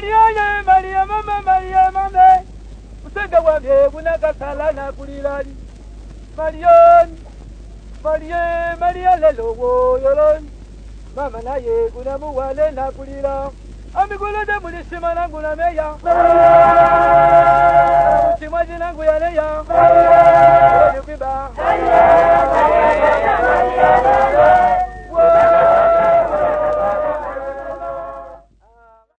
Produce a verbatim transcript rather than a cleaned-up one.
Maria, Maria, Mama, Maria, Mama. Usanga wambye kunakasala na kulilani. Marion, Maria, Maria lelo wo yolon. Mama naye kuna muwale na kulila. Amigule de mulishima nangu na meya. Muchimwaji nangu ya neya.